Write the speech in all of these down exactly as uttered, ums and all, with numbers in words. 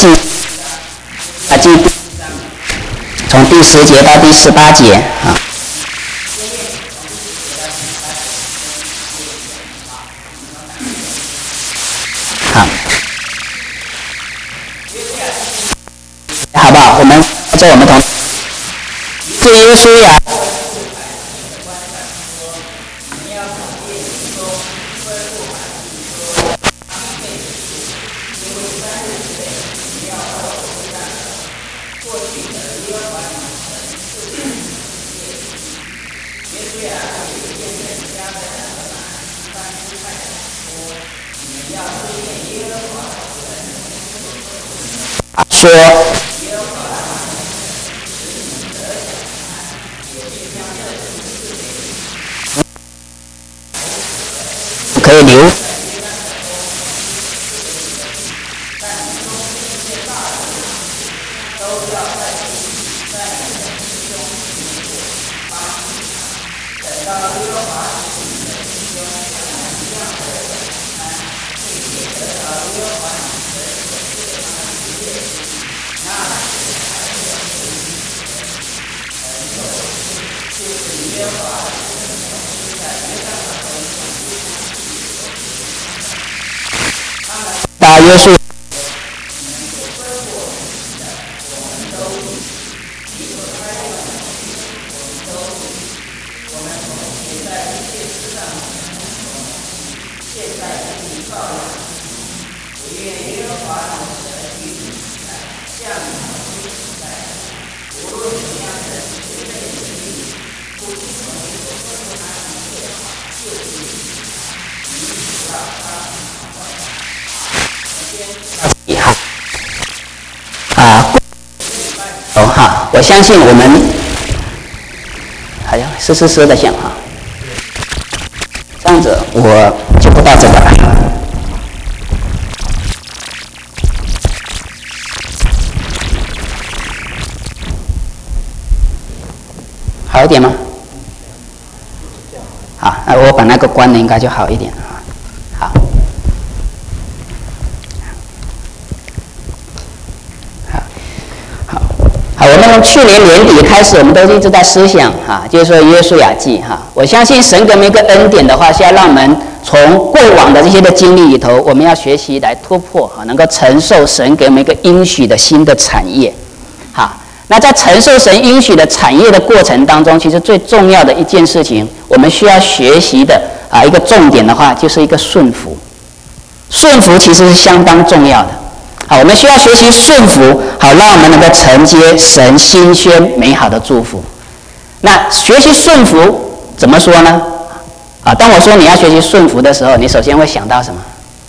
是啊，记从第十节到第十八节啊。好，好不好？我们这我们同对耶稣呀。说可以留大约是啊，哦哈，我相信我们好像是是是的像哈，这样子我就不到这个了。好一点吗？好，那我把那个关了，应该就好一点啊。好。好，我们从去年年底开始，我们都一直在思想哈，就是说约书亚记哈。我相信神给我们一个恩典的话，是要让我们从过往的这些的经历里头，我们要学习来突破哈，能够承受神给我们一个应许的新的产业。好，那在承受神应许的产业的过程当中，其实最重要的一件事情，我们需要学习的啊一个重点的话，就是一个顺服。顺服其实是相当重要的。好，我们需要学习顺服，好让我们能够承接神新鲜美好的祝福。那学习顺服怎么说呢？啊，当我说你要学习顺服的时候，你首先会想到什么？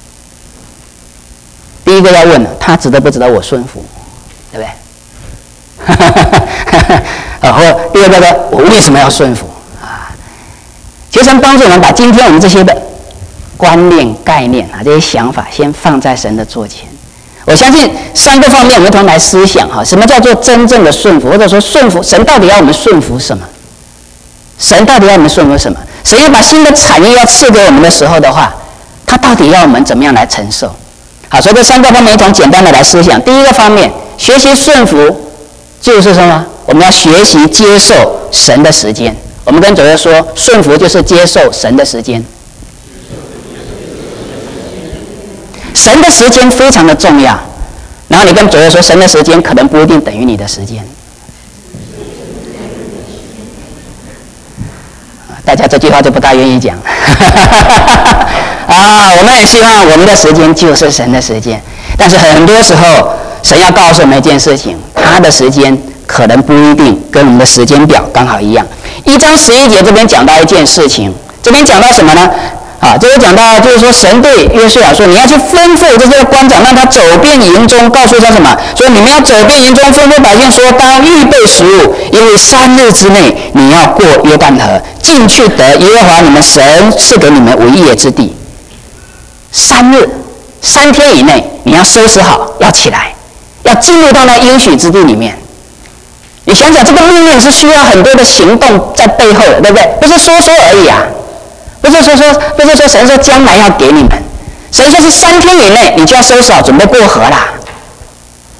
第一个要问，他值得不值得我顺服，对不对？啊，或第二个呢，我为什么要顺服啊？其实帮助我们把今天我们这些的观念、概念啊，这些想法，先放在神的座前。我相信三个方面，我们同来思想哈，什么叫做真正的顺服，或者说顺服神到底要我们顺服什么？神到底要我们顺服什么？神要把新的产业要赐给我们的时候的话，他到底要我们怎么样来承受？好，所以这三个方面一同简单的来思想。第一个方面，学习顺服就是什么？我们要学习接受神的时间。我们跟主耶稣说，顺服就是接受神的时间。神的时间非常的重要，然后你跟主耶稣说，神的时间可能不一定等于你的时间。大家这句话就不大愿意讲啊，我们很希望我们的时间就是神的时间，但是很多时候神要告诉我们一件事情，他的时间可能不一定跟我们的时间表刚好一样。一章十一节这边讲到一件事情，这边讲到什么呢？啊，这个讲到就是说，神对约书亚说，你要去吩咐这些官长，让他走遍营中，告诉他什么？说你们要走遍营中，吩咐百姓说，当预备食物，因为三日之内你要过约旦河，进去得耶和华你们神赐给你们为业之地。三日，三天以内，你要收拾好，要起来，要进入到那应许之地里面。你想想，这个命令是需要很多的行动在背后的，对不对？不是说说而已啊。不是说说，不是说神说将来要给你们，神说是三天以内你就要收拾好，准备过河啦。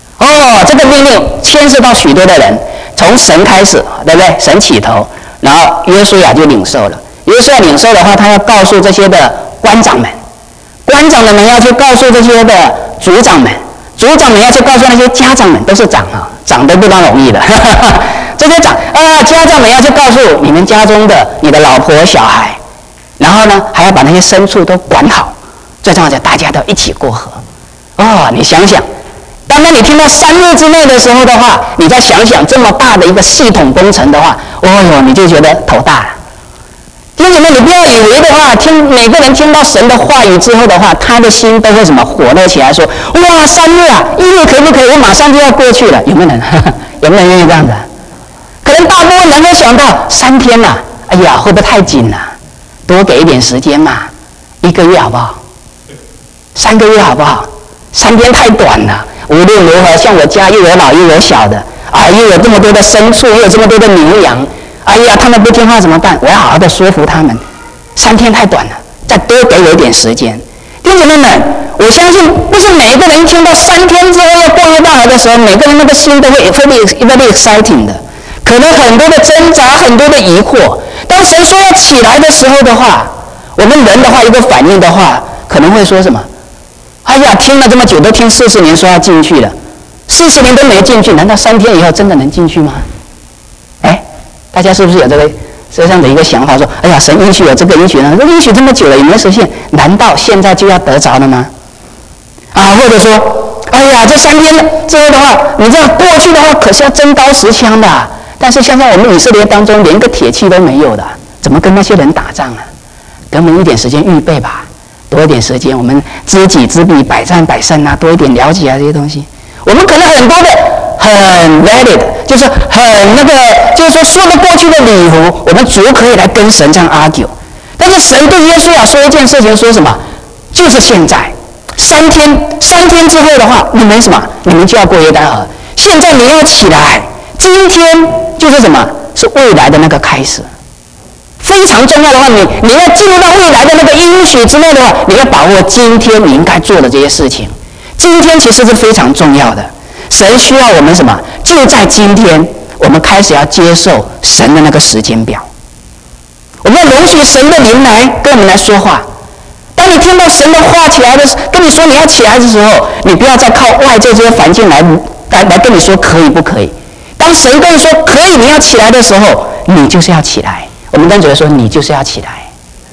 命令牵涉到许多的人，从神开始，对不对？神起头，然后约书亚就领受了。约书亚领受的话，他要告诉这些的官长们，官长们要去告诉这些的族长们，族长们要去告诉那些家长们，都是长啊，长都不当容易的。这些长啊，家长们要去告诉你们家中的你的老婆小孩，然后呢，还要把那些牲畜都管好。最重要的，大家都一起过河。哦，你想想，当当你听到三日之内的时候的话，你再想想这么大的一个系统工程的话，哦哟，你就觉得头大了。弟兄姐妹，你不要以为的话，听每个人听到神的话语之后的话，他的心都会什么火热起来，说：哇，三日啊，一日可不可以？我马上就要过去了。有没有人？有没有人愿意这样子？可能大部分人会想到三天呐、啊，哎呀，会不会太紧了、啊？多给一点时间嘛，一个月好不好？三个月好不好？三天太短了。无论如何，像我家又有老又有小的，啊，又有这么多的牲畜，又有这么多的牛羊。哎呀，他们不听话怎么办？我要好好的说服他们。三天太短了，再多给我一点时间。弟兄姐妹们，我相信不是每一个人听到三天之后要过约旦河的时候，每个人那个心都会特别 very exciting 的，可能很多的挣扎，很多的疑惑。当神说要起来的时候的话，我们人的话一个反应的话，可能会说什么？哎呀，听了这么久，都听四十年说要进去了，四十年都没进去，难道三天以后真的能进去吗？哎，大家是不是有这个这样的一个想法？说，哎呀，神允许有这个允许呢，这允许这么久了，有没有实现？难道现在就要得着了吗？啊，或者说，哎呀，这三天之后的话，你这样过去的话，可是要真刀实枪的、啊。但是现在我们以色列当中连个铁器都没有的，怎么跟那些人打仗啊？给我们一点时间预备吧。多一点时间，我们知己知彼，百战百胜啊，多一点了解啊这些东西。我们可能很多的很 valid， 就是很那个，就是说说得过去的理由，我们足可以来跟神这样 argue。但是神对约书亚说一件事情，说什么？就是现在，三天三天之后的话，你们什么？你们就要过约旦河。现在你要起来，今天就是什么？是未来的那个开始。非常重要的话，你你要进入到未来的那个应许之内的话，你要把握今天你应该做的这些事情。今天其实是非常重要的，神需要我们什么？就在今天，我们开始要接受神的那个时间表。我们要容许神的灵来跟我们来说话。当你听到神的话起来的时候，跟你说你要起来的时候，你不要再靠外界这些环境来来来跟你说可以不可以。当神跟你说可以，你要起来的时候，你就是要起来。我们跟主说，你就是要起来，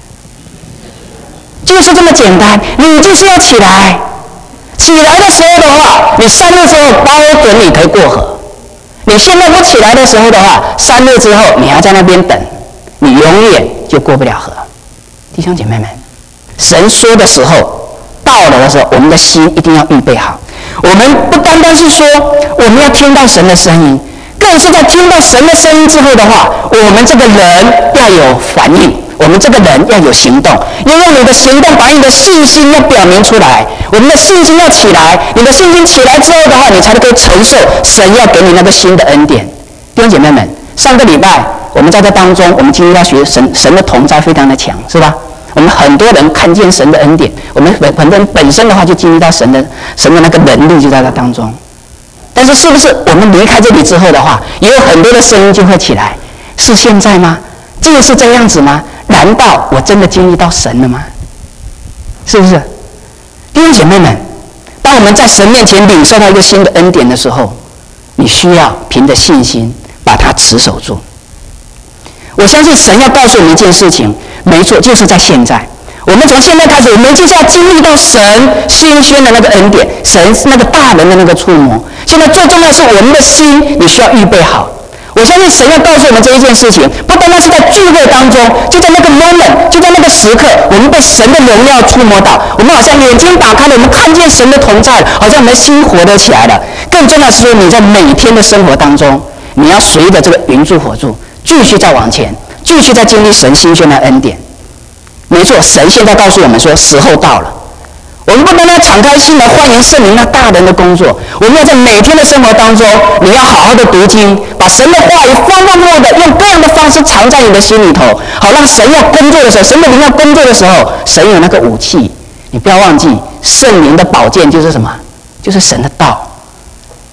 就是这么简单，你就是要起来。起来的时候的话，你三日之后包准你可以过河。你现在不起来的时候的话，三日之后你还在那边等，你永远就过不了河。弟兄姐妹们，神说的时候到了的时候，我们的心一定要预备好。我们不单单是说我们要听到神的声音，更是在听到神的声音之后的话，我们这个人要有反应，我们这个人要有行动，因为你的行动把你的信心要表明出来，我们的信心要起来，你的信心起来之后的话，你才能够承受神要给你那个新的恩典。弟兄姐妹们，上个礼拜我们在这当中，我们今天要学神神的同在非常的强，是吧？我们很多人看见神的恩典，我们本本人本身的话就经历到神的神的那个能力就在这当中。但是是不是我们离开这里之后的话，也有很多的声音就会起来？是现在吗？就是这样子吗？难道我真的经历到神了吗？是不是？弟兄姐妹们，当我们在神面前领受到一个新的恩典的时候，你需要凭着信心把它持守住。我相信神要告诉我们一件事情，没错，就是在现在。我们从现在开始，我们就是要经历到神新鲜的那个恩典，神那个大能的那个触摸。现在最重要的是我们的心，你需要预备好。我相信神要告诉我们这一件事情，不单单是在聚会当中，就在那个 moment， 就在那个时刻，我们被神的荣耀触摸到，我们好像眼睛打开了，我们看见神的同在，好像我们的心活得起来了。更重要的是，你在每天的生活当中，你要随着这个云柱火柱，继续再往前，继续再经历神新鲜的恩典。没错，神现在告诉我们说，时候到了。我们不单单敞开心来欢迎圣灵那大人的工作，我们要在每天的生活当中，你要好好的读经，把神的话语丰丰富富的用各样的方式藏在你的心里头，好让神要工作的时候，神的灵要工作的时候，神有那个武器。你不要忘记，圣灵的宝剑就是什么？就是神的道。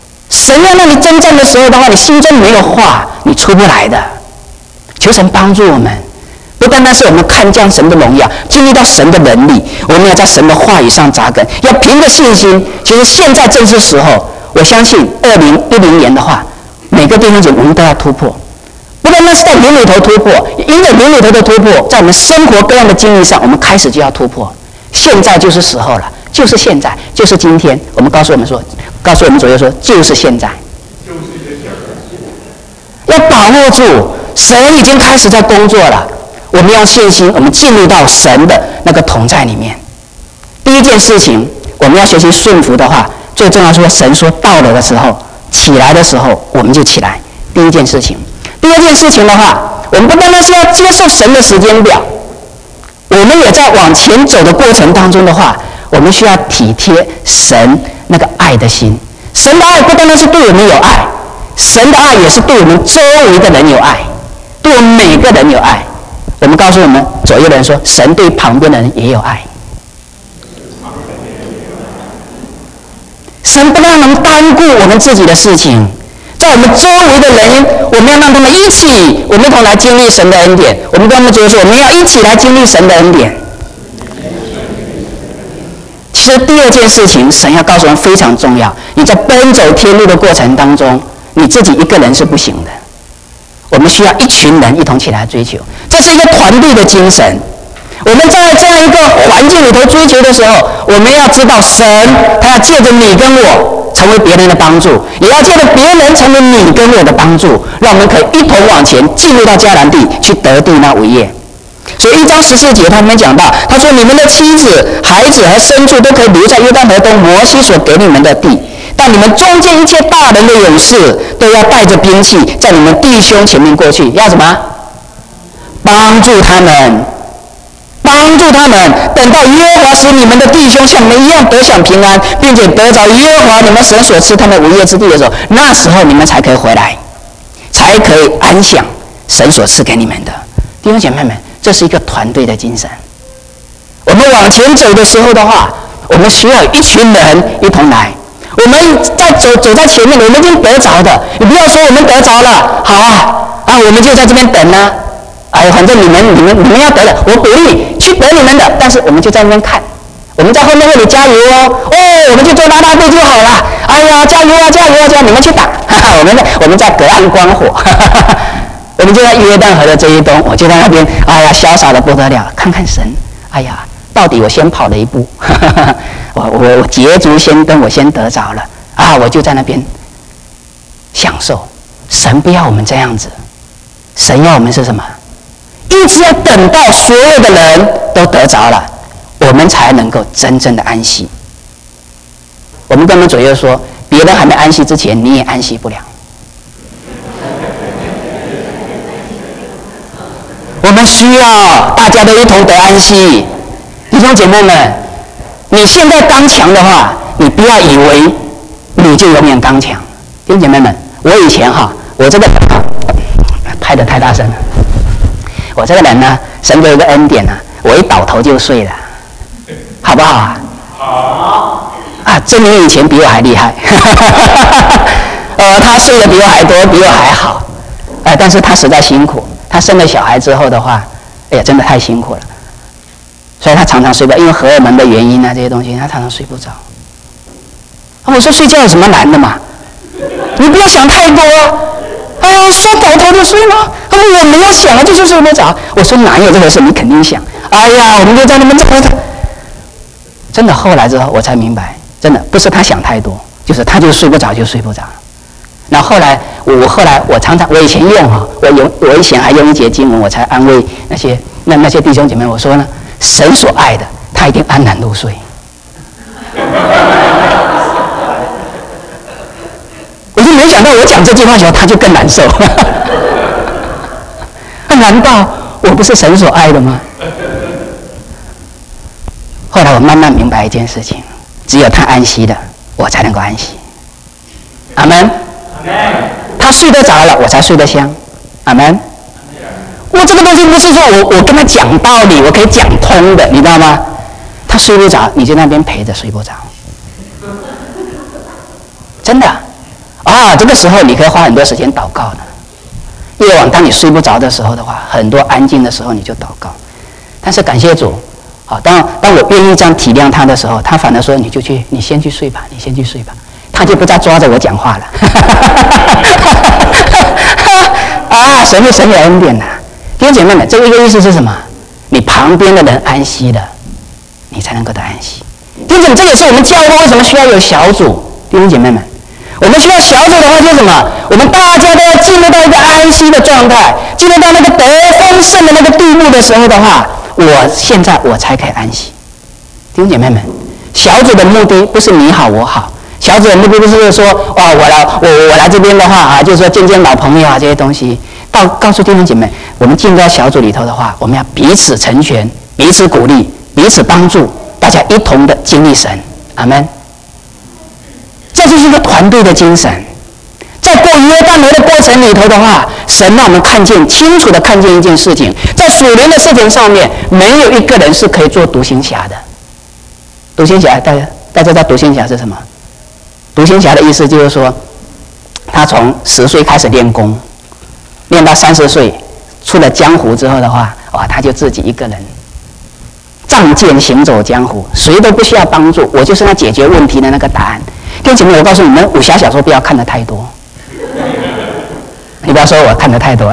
神要让你真正的时候的话，你心中没有话，你出不来的。求神帮助我们，不单单是我们看见神的荣耀，经历到神的能力，我们要在神的话语上扎根，要凭着信心。其实现在正是时候，我相信二零一零年的话，每个弟兄姐妹我们都要突破，不单单是在灵里头突破，因为灵里头的突破，在我们生活各样的经历上，我们开始就要突破。现在就是时候了，就是现在，就是今天。我们告诉我们说，告诉我们左右说，就是现在，要把握住，神已经开始在工作了。我们用信心，我们进入到神的那个同在里面。第一件事情，我们要学习顺服的话，最重要说，神说到了的时候，起来的时候，我们就起来。第一件事情，第二件事情的话，我们不单单是要接受神的时间表，我们也在往前走的过程当中的话，我们需要体贴神那个爱的心。神的爱不单单是对我们有爱，神的爱也是对我们周围的人有爱，对我们每个人有爱。我们告诉我们左右的人说，神对旁边的人也有爱。神不让我们单顾我们自己的事情，在我们周围的人，我们要让他们一起，我们一同来经历神的恩典。我们跟他们说，我们要一起来经历神的恩典。其实第二件事情，神要告诉我们非常重要。你在奔走天路的过程当中，你自己一个人是不行的，我们需要一群人一同起来追求，这是一个团队的精神。我们在这样一个环境里头追求的时候，我们要知道神他要借着你跟我成为别人的帮助，也要借着别人成为你跟我的帮助，让我们可以一同往前进入到迦南地去得地那为业。所以一章十四节他们讲到，他说你们的妻子、孩子和牲畜都可以留在约旦河东摩西所给你们的地，但你们中间一切大人的勇士都要带着兵器在你们弟兄前面过去，要什么？帮助他们，帮助他们，等到耶和华使你们的弟兄像你们一样得享平安，并且得着耶和华你们神所赐他们为业之地的时候，那时候你们才可以回来，才可以安享神所赐给你们的。弟兄姐妹们，这是一个团队的精神。我们往前走的时候的话，我们需要一群人一同来。我们在走走在前面，我们已经得着的，你不要说我们得着了，好啊，啊，我们就在这边等啊，哎，反正你们你们你们要得了，我鼓励去得你们的，但是我们就在那边看，我们在后面为你加油哦，哦，我们就做拉拉队就好了，哎呀，加油啊，加油啊，加油！你们去打，哈哈，我们我们在隔岸观火，哈哈哈哈，我们就在约旦河的这一端，我就在那边，哎呀，潇洒的不得了，看看神，哎呀，到底我先跑了一步，哈哈哈，我我我捷足先登，我先得着了啊，我就在那边享受。神不要我们这样子，神要我们是什么？一直要等到所有的人都得着了，我们才能够真正的安息。我们跟我们左右说，别人还没安息之前，你也安息不了。我们需要大家都一同得安息。弟兄姐妹们，你现在刚强的话，你不要以为你就永远刚强。弟兄姐妹们，我以前哈，我这个拍得太大声了。我这个人呢，神给我一个恩典啊，我一倒头就睡了，好不好啊？好。啊，证明以前比我还厉害。呃，他睡得比我还多，比我还好。呃，但是他实在辛苦。他生了小孩之后的话，哎呀，真的太辛苦了。所以他常常睡不着，因为荷尔蒙的原因啊，这些东西，他常常睡不着。啊，我说睡觉有什么难的嘛？你不要想太多。哎呀，说倒头就睡吗？他说我们要想了就是睡不着。我说哪有这回事？你肯定想。哎呀，我们就在那边吵吵。真的，后来之后我才明白，真的不是他想太多，就是他就睡不着就睡不着。然后后来我后来我常常我以前用哈，我有我以前还用一节经文，我才安慰那些那那些弟兄姐妹，我说呢，神所爱的，他一定安然入睡。我就没想到我讲这句话的时候，他就更难受。难道我不是神所爱的吗？后来我慢慢明白一件事情，只有他安息的，我才能够安息。阿们。他睡得着了，我才睡得香。阿们。我这个东西不是说我我跟他讲道理，我可以讲通的，你知道吗？他睡不着，你就那边陪着睡不着。真的。 啊，这个时候你可以花很多时间祷告的。夜晚当你睡不着的时候的话，很多安静的时候你就祷告。但是感谢主，好，当当我愿意这样体谅他的时候，他反而说：“你就去，你先去睡吧，你先去睡吧。”他就不再抓着我讲话了。啊，神是神有恩典的，弟兄姐妹们，这个意思是什么？你旁边的人安息了，你才能够得安息。弟兄姐妹，这也是我们教会为什么需要有小组。弟兄姐妹们，我们需要小组的话，就是什么？我们大家都要进入到一个安息的状态，进入到那个得丰盛的那个地步的时候的话，我现在我才可以安息。弟兄姐妹们，小组的目的不是你好我好，小组的目的不是说哇我来我我来这边的话啊，就是说见见老朋友啊这些东西。告告诉弟兄姐妹，我们进入到小组里头的话，我们要彼此成全，彼此鼓励，彼此帮助，大家一同的经历神。阿们。这就是一个团队的精神。在过约旦河的过程里头的话，神让我们看见清楚的看见一件事情，在属灵的事情上面，没有一个人是可以做独行侠的。独行侠，大家大家知道独行侠是什么？独行侠的意思就是说，他从十岁开始练功，练到三十岁，出了江湖之后的话，哇，他就自己一个人仗剑行走江湖，谁都不需要帮助，我就是那解决问题的那个答案。弟兄姐妹，我告诉你们，武侠小说不要看得太多。你不要说我看得太多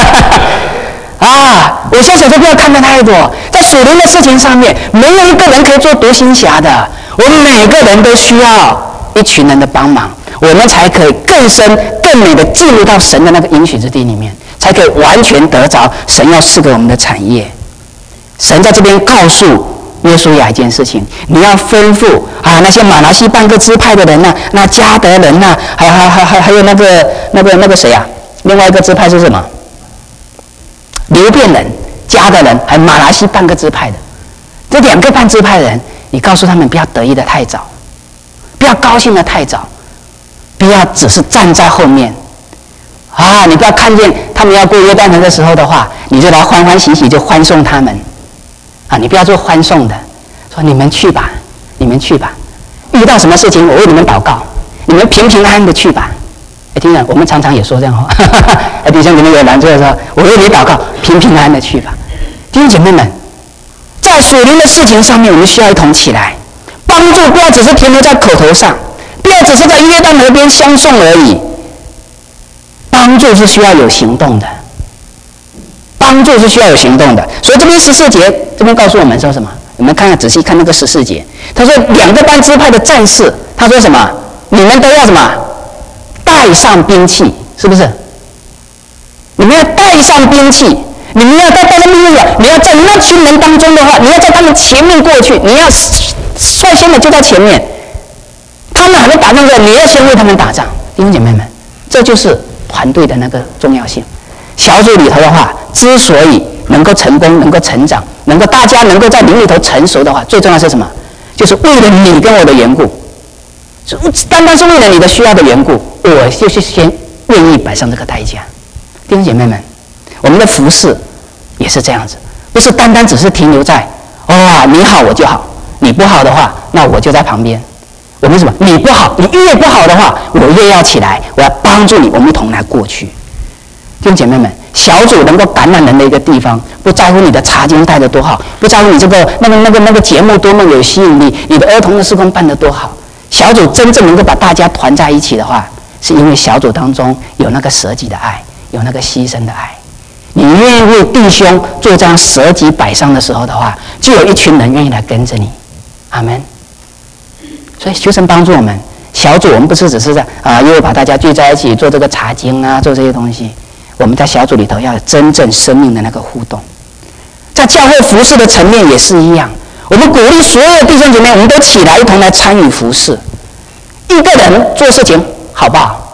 啊！武侠小说不要看得太多，在属灵的事情上面，没有一个人可以做独行侠的。我们每个人都需要一群人的帮忙，我们才可以更深、更美的进入到神的那个应许之地里面，才可以完全得着神要赐给我们的产业。神在这边告诉约书亚一件事情，你要吩咐啊，那些马拿西半个支派的人呐、啊，那迦得人呐、啊，还还还还还有那个那个那个谁啊？另外一个支派是什么？流便人、迦得人，还有马拿西半个支派的，这两个半支派的人，你告诉他们不要得意的太早，不要高兴的太早，不要只是站在后面啊！你不要看见他们要过约旦河的时候的话，你就来欢欢喜喜就欢送他们。啊，你不要做欢送的，说你们去吧，你们去吧，遇到什么事情我为你们祷告，你们平平安安的去吧。哎，听着，我们常常也说这样话，哎，弟兄你们有难处的时候，我为你祷告，平平安安的去吧。弟兄姐妹们，在属灵的事情上面，我们需要一同起来帮助，不要只是停留在口头上，不要只是在约旦河边相送而已。帮助是需要有行动的。帮助是需要有行动的，所以这边十四节这边告诉我们说什么？我们看看仔细看那个十四节，他说两个半支派的战士，他说什么？你们都要什么？带上兵器，是不是？你们要带上兵器，你们要带带上兵器，你要在那群人当中的话，你要在他们前面过去，你要率先的就在前面，他们还没打仗的时候，你要先为他们打仗。弟兄姐妹们，这就是团队的那个重要性。小组里头的话，之所以能够成功、能够成长、能够大家能够在灵里头成熟的话，最重要是什么？就是为了你跟我的缘故，单单是为了你的需要的缘故，我就是先愿意摆上这个代价。弟兄姐妹们，我们的服事也是这样子，不是单单只是停留在哦你好我就好，你不好的话，那我就在旁边。我们什么？你不好，你越不好的话，我越要起来，我要帮助你，我们一同来过去。弟兄姐妹们，小组能够感染人的一个地方，不在乎你的查经带得多好，不在乎你这个那个那个那个节目多么有吸引力，你的儿童的事工办得多好。小组真正能够把大家团在一起的话，是因为小组当中有那个舍己的爱，有那个牺牲的爱。你愿意为弟兄做这样舍己摆上的时候的话，就有一群人愿意来跟着你。阿们。所以求神帮助我们，小组我们不是只是在啊，因为把大家聚在一起做这个查经啊，做这些东西。我们在小组里头要有真正生命的那个互动，在教会服事的层面也是一样。我们鼓励所有的弟兄姐妹，我们都起来一同来参与服事。一个人做事情好不好？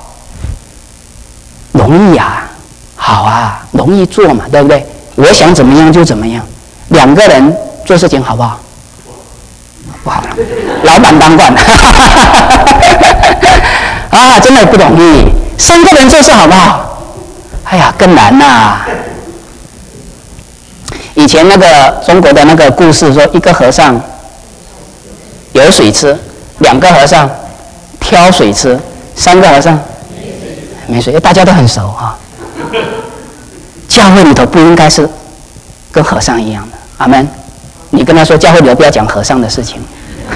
容易啊，好啊，容易做嘛，对不对？我想怎么样就怎么样。两个人做事情好不好？不好了，老板当惯啊，真的不容易。三个人做事好不好？哎呀，更难呐、啊！以前那个中国的那个故事说，一个和尚有水吃，两个和尚挑水吃，三个和尚没水，大家都很熟啊。教会里头不应该是跟和尚一样的，阿们。你跟他说，教会里头不要讲和尚的事情。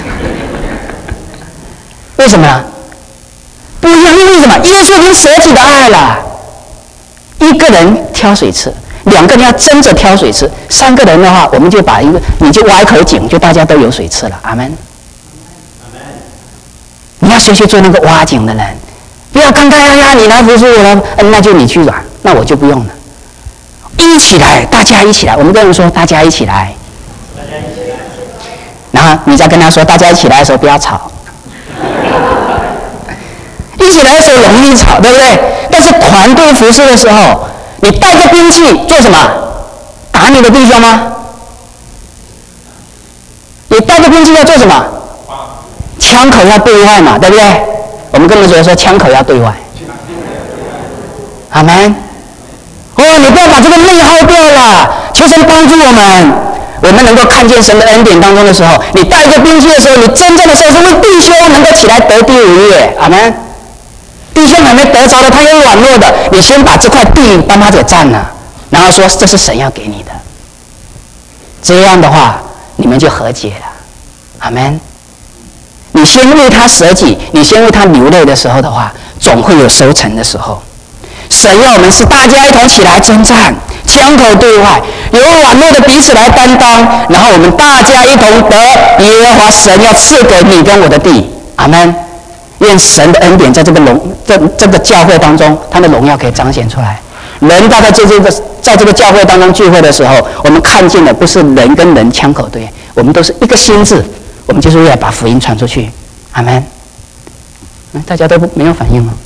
为什么呢？不一样，因为什么？耶稣已经舍己的爱了。一个人挑水吃，两个人要争着挑水吃，三个人的话，我们就把一个，你就挖一口井，就大家都有水吃了。阿们。你要学习做那个挖井的人，不要刚刚呀呀，你来服侍我了，那就你去吧，那我就不用了。一起来，大家一起来。我们跟人说，大家一起来。大家一起来。然后你再跟他说，大家一起来的时候不要吵。一起来的时候容易吵，对不对？但是团队服侍的时候，你带着兵器做什么？打你的弟兄吗？你带着兵器要做什么？枪口要对外嘛，对不对？我们跟人说说，枪口要对外。阿们。哦，你不要把这个内耗掉了，求神帮助我们。我们能够看见神的恩典当中的时候，你带着兵器的时候，你真正的时候是为弟兄能够起来得第五业。阿们。弟兄还没得着的，他有软弱的，你先把这块地帮他给占了，然后说这是神要给你的。这样的话，你们就和解了。阿们。你先为他舍己，你先为他流泪的时候的话，总会有收成的时候。神要我们是大家一同起来征战，枪口对外，有软弱的彼此来担当，然后我们大家一同得耶和华神要赐给你跟我的地。阿们。愿神的恩典在这个荣这这个教会当中，他的荣耀可以彰显出来。人大概在这个在这个教会当中聚会的时候，我们看见的不是人跟人枪口对，我们都是一个心智，我们就是为了把福音传出去。阿们。嗯，大家都没有反应吗？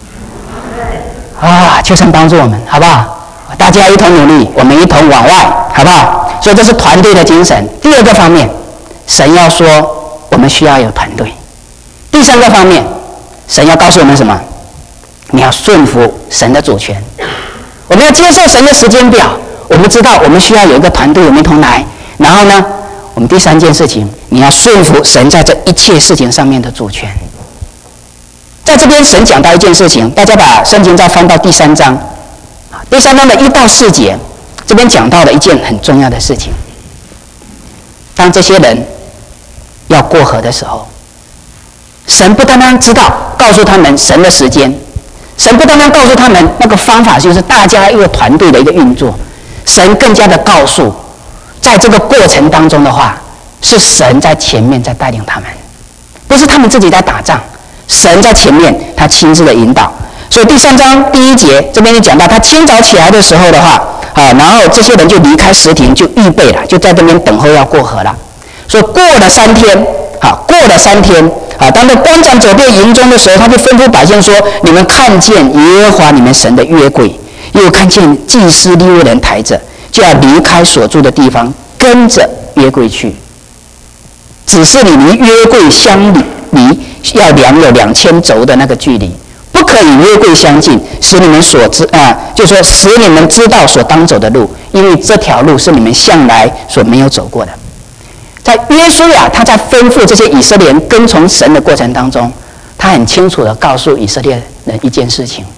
啊，求神帮助我们，好不好？大家一同努力，我们一同往外，好不好？所以这是团队的精神。第二个方面，神要说我们需要有团队。第三个方面，神要告诉我们什么？你要顺服神的主权，我们要接受神的时间表。我们知道我们需要有一个团队，我们一同来。然后呢，我们第三件事情，你要顺服神在这一切事情上面的主权。在这边，神讲到一件事情，大家把圣经再翻到第三章，第三章的一到四节，这边讲到了一件很重要的事情。当这些人要过河的时候，神不单单知道告诉他们神的时间，神不单单告诉他们那个方法就是大家一个团队的一个运作，神更加的告诉，在这个过程当中的话，是神在前面在带领他们，不是他们自己在打仗，神在前面他亲自的引导。所以第三章第一节这边就讲到，他清早起来的时候的话，啊，然后这些人就离开石亭，就预备了，就在这边等候要过河了。所以过了三天，啊，过了三天。啊，当这官长走遍营中的时候，他就吩咐百姓说：“你们看见耶和华你们神的约柜，又看见祭司利未人抬着，就要离开所住的地方，跟着约柜去。只是你离约柜相离，离要量有两千轴的那个距离，不可与约柜相近，使你们所知啊，就说使你们知道所当走的路，因为这条路是你们向来所没有走过的。”在约书亚他在吩咐这些以色列人跟从神的过程当中，他很清楚的告诉以色列人一件事情，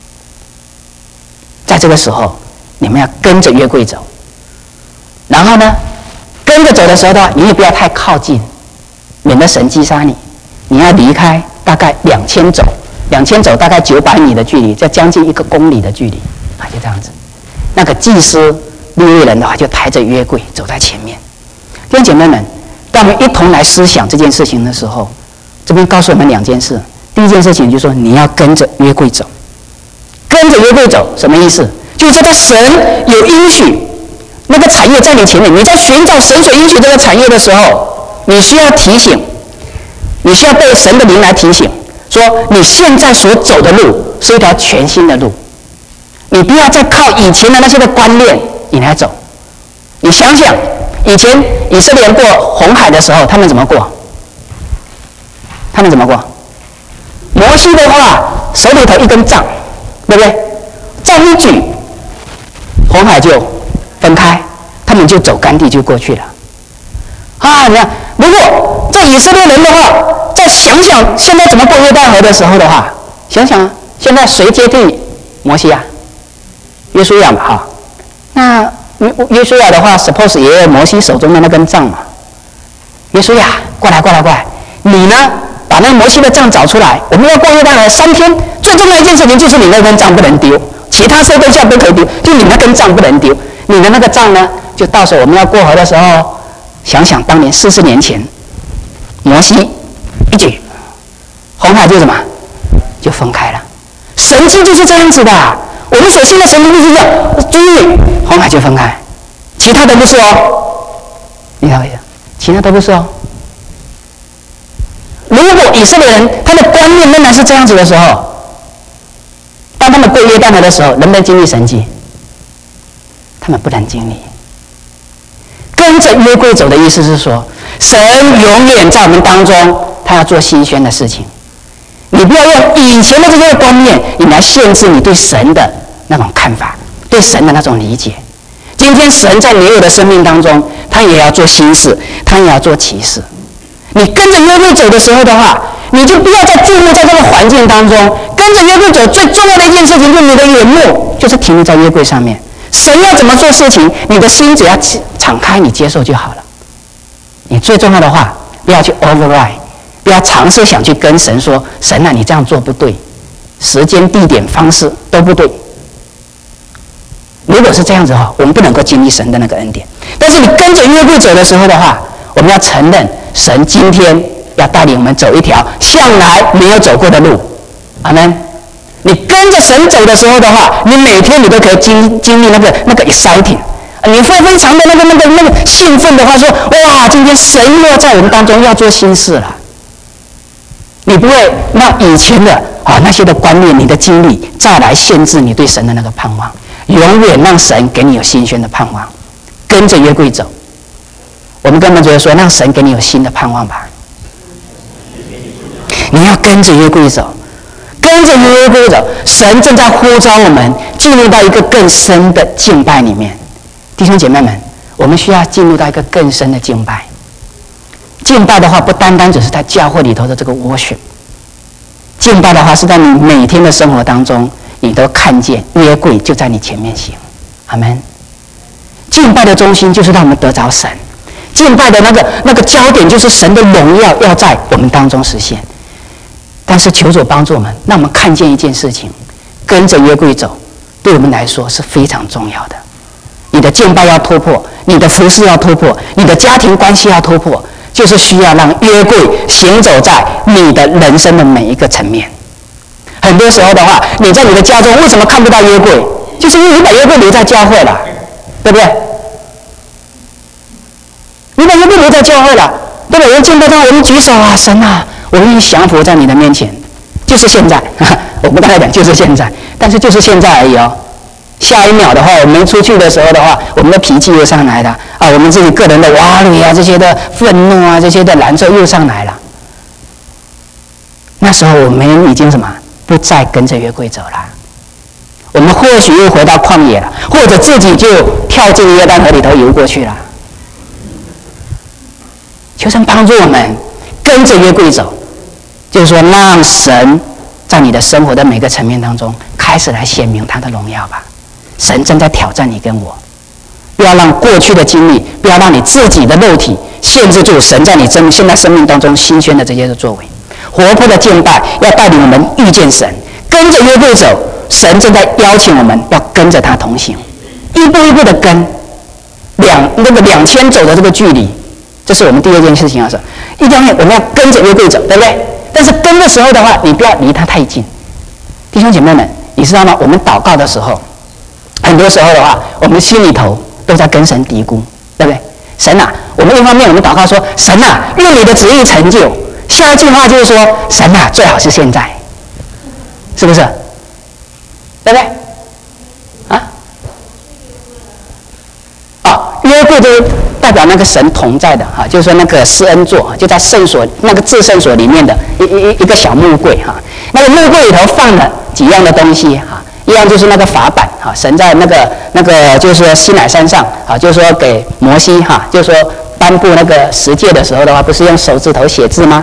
在这个时候你们要跟着约柜走，然后呢跟着走的时候的话，你也不要太靠近，免得神击杀你。你要离开大概两千走，两千走大概九百米的距离，在将近一个公里的距离啊，就这样子。那个祭司利未人的话就抬着约柜走在前面。弟兄姐妹们，当我们一同来思想这件事情的时候，这边告诉我们两件事。第一件事情就是说，你要跟着约柜走。跟着约柜走什么意思？就是在神有应许那个产业在你前面，你在寻找神所应许这个产业的时候，你需要提醒，你需要被神的灵来提醒，说你现在所走的路是一条全新的路，你不要再靠以前的那些的观念你来走。你想想以前以色列人过红海的时候，他们怎么过？他们怎么过？摩西的话，手里头一根杖，对不对？杖一举，红海就分开，他们就走干地就过去了。啊，你看，如果这以色列人的话，再想想现在怎么过约旦河的时候的话，想想啊， 现在谁接替摩西啊？约书亚嘛，哈。那约书亚的话 ，suppose 也有摩西手中的那根杖嘛。约书亚，过来，过来，过来，你呢？把那摩西的杖找出来，我们要过约旦河三天，最重要一件事情就是你那根杖不能丢，其他设备项都可以丢，就你那根杖不能丢。你的那个杖呢，就到时候我们要过河的时候，想想当年四十年前，摩西一举，红海就什么，就分开了。神迹就是这样子的，我们所信的神迹就是这样，终于红海就分开，其他都不是哦。你看一下，其他都不是哦。如果以色列人他的观念仍然是这样子的时候，当他们过约旦河的时候，能不能经历神迹？他们不能经历。跟着约柜走的意思是说，神永远在我们当中，他要做新鲜的事情。你不要用以前的这些观念，你来限制你对神的那种看法，对神的那种理解。今天神在你我的生命当中，他也要做新事，他也要做奇事。你跟着约柜走的时候的话，你就不要再注目在这个环境当中。跟着约柜走，最重要的一件事情就是你的眼目就是停留在约柜上面。神要怎么做事情，你的心只要敞开，你接受就好了。你最重要的话，不要去 override， 不要尝试想去跟神说：“神啊，你这样做不对，时间、地点、方式都不对。”如果是这样子的话，我们不能够经历神的那个恩典。但是你跟着约柜走的时候的话，我们要承认，神今天要带领我们走一条向来没有走过的路。阿们。你跟着神走的时候的话，你每天你都可以经经历那个那个 exciting， 你会非常的那个那个那个兴奋的话说：哇，今天神又在我们当中要做新事了。你不会让以前的啊那些的观念、你的经历再来限制你对神的那个盼望，永远让神给你有新鲜的盼望。跟着约柜走，我们根本觉得说，让神给你有新的盼望吧。你要跟着约柜走。跟着约柜走，神正在呼召我们进入到一个更深的敬拜里面。弟兄姐妹们，我们需要进入到一个更深的敬拜。敬拜的话，不单单只是在教会里头的这个worship，敬拜的话是在你每天的生活当中，你都看见约柜就在你前面行。阿们。敬拜的中心就是让我们得着神，敬拜的那个那个焦点就是神的荣耀要在我们当中实现。但是求主帮助我们，让我们看见一件事情：跟着约柜走，对我们来说是非常重要的。你的敬拜要突破，你的服事要突破，你的家庭关系要突破，就是需要让约柜行走在你的人生的每一个层面。很多时候的话，你在你的家中为什么看不到约柜？就是因为你把约柜留在教会了，对不对？你把约柜留在教会了，对不对？人敬拜中，我们举手啊，神啊！我愿意降服在你的面前，就是现在。我们刚才讲就是现在，但是就是现在而已哦。下一秒的话，我们出去的时候的话，我们的脾气又上来了啊，我们自己个人的哇力啊，这些的愤怒啊，这些的难受又上来了。那时候我们已经什么，不再跟着约柜走了。我们或许又回到旷野了，或者自己就跳进约旦河里头游过去了。求神帮助我们。跟着约柜走，就是说让神在你的生活的每个层面当中开始来显明他的荣耀吧。神正在挑战你跟我，不要让过去的经历，不要让你自己的肉体限制住神在你真现在生命当中新鲜的这些的作为。活泼的敬拜要带领我们遇见神，跟着约柜走，神正在邀请我们要跟着他同行，一步一步的跟，两那个两千走的这个距离，这是我们第二件事情要说。一方面我们要跟着约柜走，对不对？但是跟的时候的话，你不要离他太近。弟兄姐妹们，你知道吗？我们祷告的时候，很多时候的话，我们心里头都在跟神嘀咕，对不对？神啊，我们一方面我们祷告说，神啊，愿你的旨意成就。下一句话就是说，神啊，最好是现在，是不是？对不对？啊？哦，约柜就是代表那个神同在的哈，就是说那个施恩座就在圣所那个至圣所里面的一一一个小木柜哈，那个木柜里头放了几样的东西哈，一样就是那个法版哈，神在那个那个就是说西乃山上啊，就是说给摩西哈，就是说颁布那个十诫的时候的话，不是用手指头写字吗？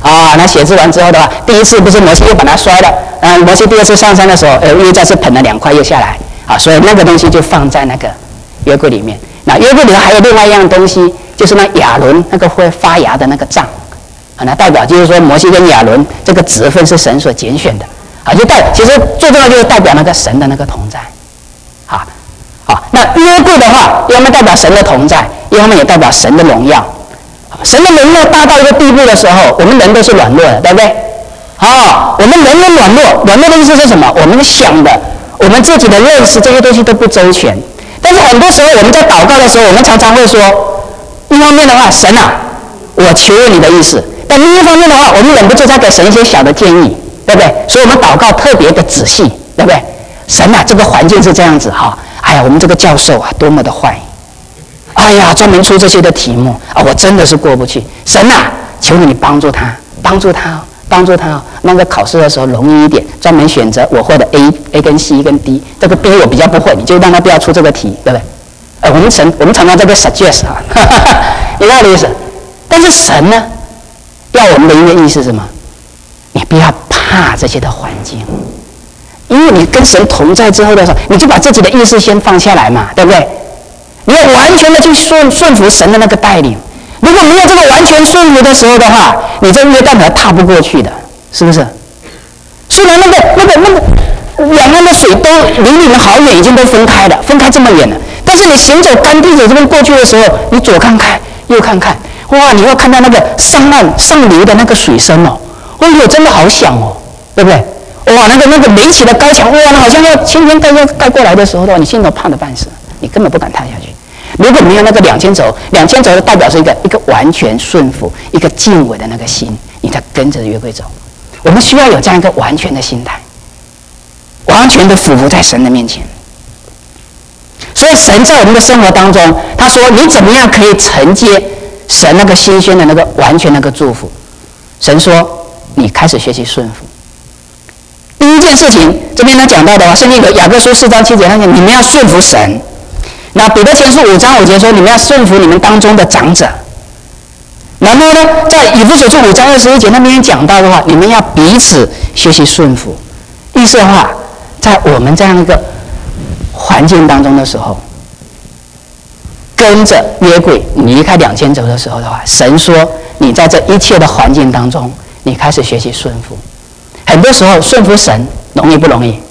啊，那写字完之后的话，第一次不是摩西又把它摔了，嗯，摩西第二次上山的时候，呃，又再次捧了两块又下来，啊，所以那个东西就放在那个约柜里面。那约柜里面还有另外一样东西，就是那亚伦那个会发芽的那个杖，啊，那代表就是说摩西跟亚伦这个职分是神所拣选的，啊，就代其实最重要就是代表那个神的那个同在，啊，好，那约柜的话，一方面代表神的同在，一方面也代表神的荣耀。神的荣耀大到一个地步的时候，我们人都是软弱的，对不对？啊，我们人人软弱，软弱的意思是什么？我们想的，我们自己的认识这些东西都不周全。但是很多时候我们在祷告的时候，我们常常会说，一方面的话，神啊，我求问你的意思；但另一方面的话，我们忍不住再给神一些小的建议，对不对？所以我们祷告特别的仔细，对不对？神啊，这个环境是这样子哈，哎呀，我们这个教授啊，多么的坏。哎呀，专门出这些的题目啊，我真的是过不去。神啊，求你帮助他，帮助他，帮助他，那个考试的时候容易一点，专门选择我会的 A、A 跟 C 跟 D， 这个 B 我比较不会，你就让他不要出这个题，对不对？呃，我们神，我们常常这个 suggest 啊，你看我的意思。但是神呢，要我们的一个意思是什么？你不要怕这些的环境，因为你跟神同在之后的时候，你就把自己的意识先放下来嘛，对不对？你要完全的去顺顺服神的那个带领。如果没有这个完全顺服的时候的话，你这约旦河踏不过去的，是不是？虽然那个那个那个两岸的水都离你们好远，已经都分开了，分开这么远了，但是你行走干地走这边过去的时候，你左看看，右看看，哇，你会看到那个上岸上流的那个水声哦，哎呦，真的好响哦，对不对？哇，那个那个垒起的高墙，哇，好像要千千盖要盖过来的时候的话，你心头怕的半死，你根本不敢踏下去。如果没有那个两千轴，两千轴代表是一个一个完全顺服、一个敬畏的那个心，你才跟着约柜走。我们需要有这样一个完全的心态，完全的俯伏在神的面前。所以神在我们的生活当中，他说你怎么样可以承接神那个新鲜的那个完全那个祝福？神说你开始学习顺服。第一件事情，这边他讲到的话，圣经有雅各书四章七节，他讲你们要顺服神。那彼得前书五章五节说，你们要顺服你们当中的长者。然后呢，在以弗所书五章二十一节那边讲到的话，你们要彼此学习顺服。意思的话，在我们这样一个环境当中的时候，跟着约柜，你离开两千轴的时候的话，神说你在这一切的环境当中，你开始学习顺服。很多时候顺服神容易不容易？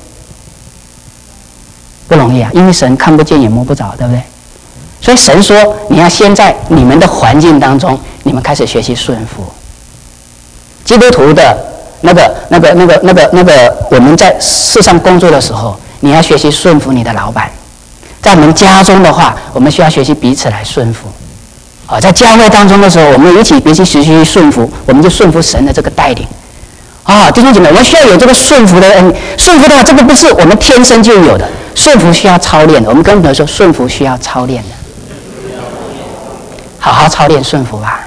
不容易啊，因为神看不见也摸不着，对不对？所以神说你要先在你们的环境当中，你们开始学习顺服。基督徒的那个、那个、那个、那个、那个，我们在世上工作的时候，你要学习顺服你的老板。在我们家中的话，我们需要学习彼此来顺服。啊，在教会当中的时候，我们一起彼此学习顺服，我们就顺服神的这个带领。啊，弟兄姐妹，我们需要有这个顺服的恩。顺服的话，这个不是我们天生就有的，顺服需要操练的。我们跟朋友说，顺服需要操练的，好好操练顺服吧。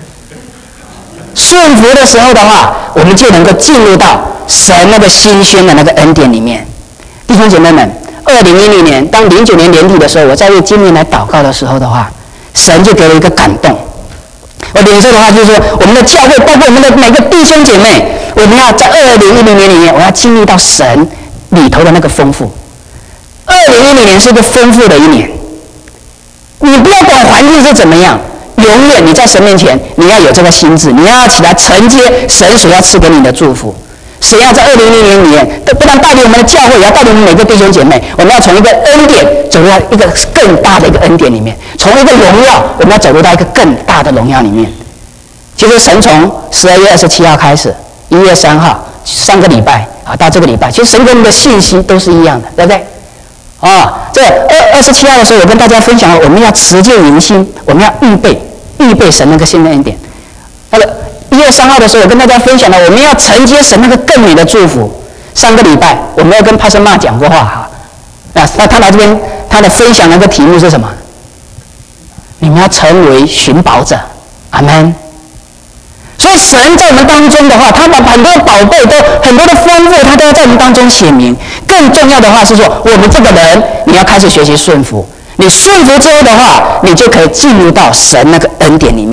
顺服的时候的话，我们就能够进入到神那个新鲜的那个恩典里面。弟兄姐妹们，二零一零年当零九年年底的时候，我在为今年来祷告的时候的话，神就给我一个感动。我领受的话就是说，我们的教会，包括我们的每个弟兄姐妹，我们要在二零一零年里面，我要经历到神里头的那个丰富。二零一零年是一个丰富的一年，你不要管环境是怎么样，永远你在神面前，你要有这个心智，你要起来承接神所要赐给你的祝福。神要在二零一零年里面，不但带领我们的教会，也要带领我们每个弟兄姐妹，我们要从一个恩典走入到一个更大的一个恩典里面，从一个荣耀，我们要走入到一个更大的荣耀里面。其实神从十二月二十七号开始，一月三号上个礼拜啊，到这个礼拜，其实神给我们的信息都是一样的，对不对？啊，这二二十七号的时候，我跟大家分享了，我们要持戒迎新，我们要预备预备神那个新的恩典。那个一月三号的时候，我跟大家分享了，我们要承接神那个更美的祝福。上个礼拜我们要跟帕森妈讲过话哈，那那他来这边，他的分享那个题目是什么？你们要成为寻宝者，阿们。所以神在我们当中的话，他把很多宝贝都很多的丰富，他都要在我们当中显明。更重要的话是说，我们这个人你要开始学习顺服。你顺服之后的话，你就可以进入到神那个恩典里面。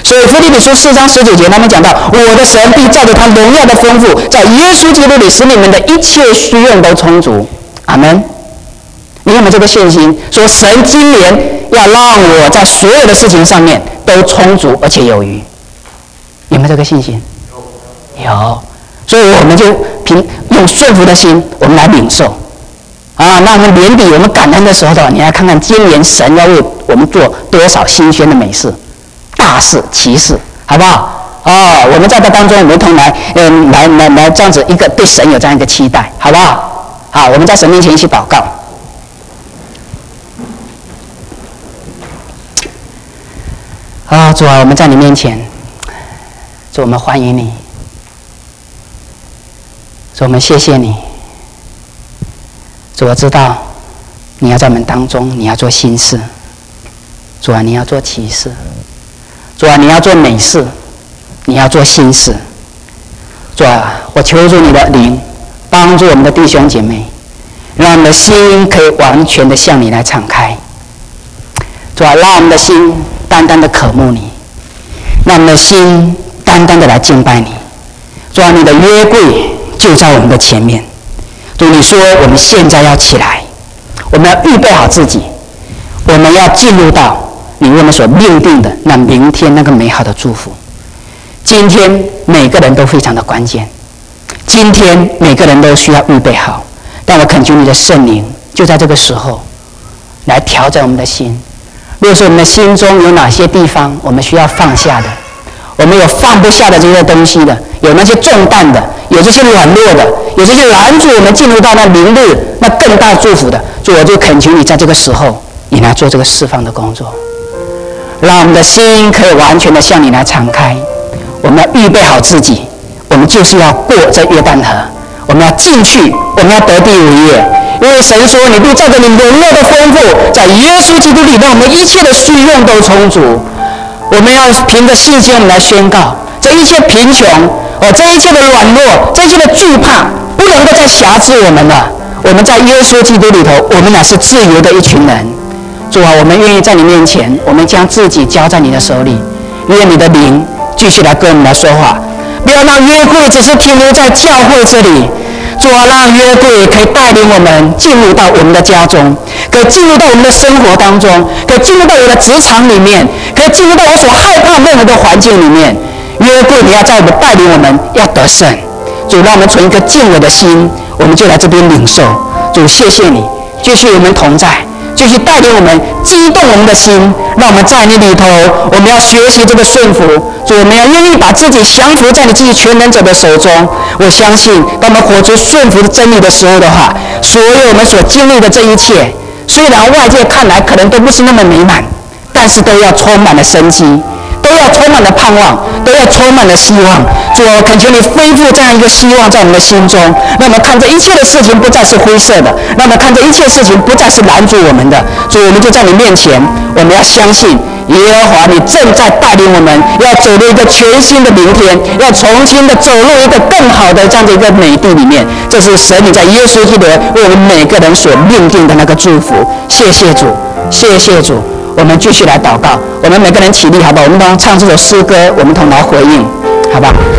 所以腓立比书四章十九节，他们讲到，我的神必照着他荣耀的丰富，在耶稣基督里使你们的一切需用都充足。阿们。你有没有这个信心？说神今年要让我在所有的事情上面都充足而且有余。有没有这个信心？有。所以我们就凭用顺服的心，我们来领受。啊，那我们年底我们感恩的时候的话，你来看看今年神要为我们做多少新鲜的美事、大事、奇事，好不好？哦，我们在这当中，我们同来，嗯，来来来，这样子一个对神有这样一个期待，好不好？好，我们在神面前一起祷告。啊、哦，主啊，我们在你面前，主，我们欢迎你，主，我们谢谢你。主，我知道你要在我们当中，你要做新事。主啊，你要做奇事。主啊，你要做美事，你要做新事。主啊，我求助你的灵，帮助我们的弟兄姐妹，让我们的心可以完全的向你来敞开。主啊，让我们的心单单的渴慕你，让我们的心单单的来敬拜你。主啊，你的约柜就在我们的前面。主，你说我们现在要起来，我们要预备好自己，我们要进入到你为我们所命定的那明天那个美好的祝福。今天每个人都非常的关键，今天每个人都需要预备好。但我恳求你的圣灵就在这个时候来调整我们的心。若是我们的心中有哪些地方我们需要放下的，我们有放不下的这些东西的，有那些重担的，有这些软弱的，有这些拦住我们进入到那明日那更大祝福的，主，我就恳求你在这个时候你来做这个释放的工作，让我们的心可以完全的向你来敞开。我们要预备好自己，我们就是要过这约旦河，我们要进去，我们要得地为业。因为神说你必照着你荣耀的丰富，在耶稣基督里让我们一切的需用都充足。我们要凭着信心我们来宣告，这一切贫穷哦，这一切的软弱，这一切的惧怕不能够再辖制我们了。我们在耶稣基督里头，我们乃是自由的一群人。主啊，我们愿意在你面前，我们将自己交在你的手里，愿你的灵继续来跟我们来说话，不要让约柜只是停留在教会这里。主啊，让约柜可以带领我们进入到我们的家中，可以进入到我们的生活当中，可以进入到我的职场里面，可以进入到我所害怕任何的环境里面。约柜你要在我们带领我们，要得胜。主，让我们存一颗敬畏的心，我们就来这边领受。主，谢谢你，继续与我们同在，继续带领我们，激动我们的心，让我们在你里头，我们要学习这个顺服。主，我们要愿意把自己降服在你自己全能者的手中。我相信，当我们活出顺服的真理的时候的话，所有我们所经历的这一切，虽然外界看来可能都不是那么美满，但是都要充满了生机，都要充满了盼望，都要充满了希望。主啊，恳求你恢复这样一个希望在我们的心中，让我们看这一切的事情不再是灰色的，让我们看这一切事情不再是拦住我们的。主，我们就在你面前，我们要相信耶和华你正在带领我们，要走入一个全新的明天，要重新的走入一个更好的这样的一个美地里面。这是神你在耶稣基督为我们每个人所命定的那个祝福。谢谢主，谢谢主。我们继续来祷告，我们每个人起立，好吧？我们同唱这首诗歌，我们同来回应，好吧？